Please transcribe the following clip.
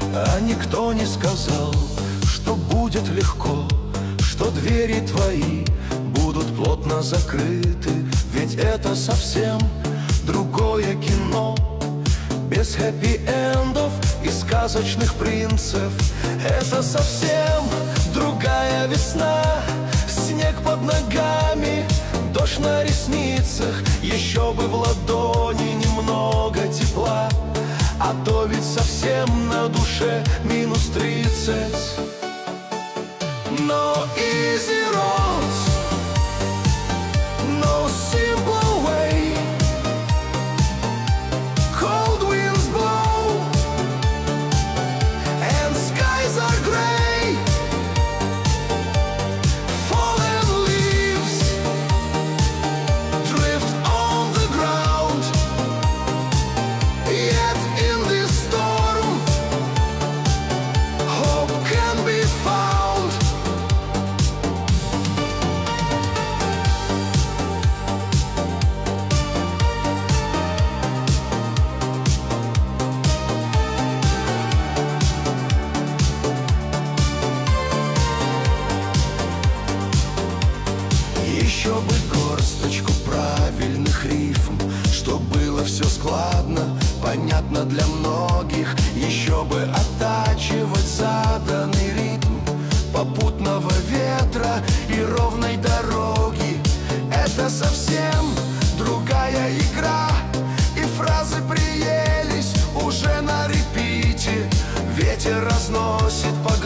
А никто не сказал, что будет легко, что двери твои будут плотно закрыты. Ведь это совсем другое кино, без хэппи-эндов и сказочных принцев. Это совсем другая весна, снег под ногами, дождь на ресницах. Еще бы в ладони немного тепла, а то ведь совсем на душе минус 30. No easy roads, no simple way. Cold winds blow and skies are gray. Fallen leaves drift on the ground. Yet in this storm, hope can be found. Еще бы горсточку правильных рифм, чтоб было все складно, понятно для многих. Еще бы оттачивать заданный ритм попутного ветра и ровной дороги. Это совсем другая игра, и фразы приелись уже на репите. Ветер разносит по